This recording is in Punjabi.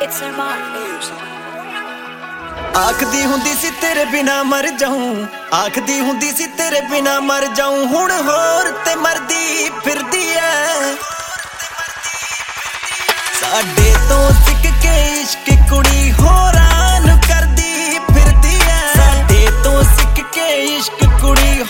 It's Armand Music. ਆਖਦੀ ਹੁੰਦੀ ਸੀ ਤੇਰੇ ਬਿਨਾ ਮਰ ਜਾਊਂ, ਆਖਦੀ ਹੁੰਦੀ ਸੀ ਤੇਰੇ ਬਿਨਾ ਮਰ ਜਾਊਂ। ਹੁਣ ਹੋਰ ਤੇ ਮਰਦੀ ਫਿਰਦੀ ਐ। ਸਾਡੇ ਤੋਂ ਸਿੱਖ ਕੇ ਇਸ਼ਕ ਕੁੜੀ ਹੋਰ